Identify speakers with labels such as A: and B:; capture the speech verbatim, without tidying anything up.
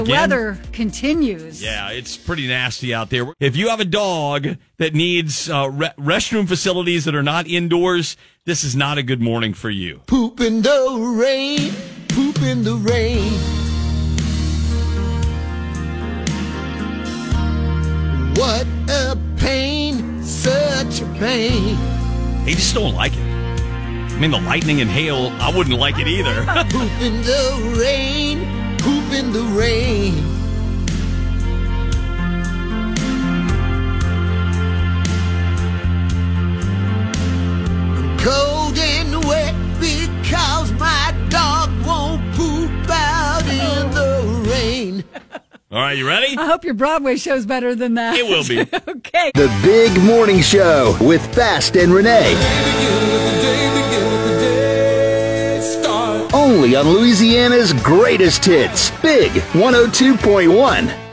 A: The
B: Again?
A: weather continues.
B: Yeah, it's pretty nasty out there. If you have a dog that needs uh, re- restroom facilities that are not indoors, this is not a good morning for you.
C: Poop in the rain, poop in the rain. What a pain, such a pain.
B: They just don't like it. I mean, the lightning and hail, I wouldn't like it either.
C: Poop in the rain, poop in the rain. I'm cold and wet because my dog won't poop out in the rain.
B: All right, you ready?
A: I hope your Broadway show's better than that.
B: It will be.
A: Okay.
D: The Big Morning Show with Fast and Renee. Only on Louisiana's greatest hits. Big one oh two point one.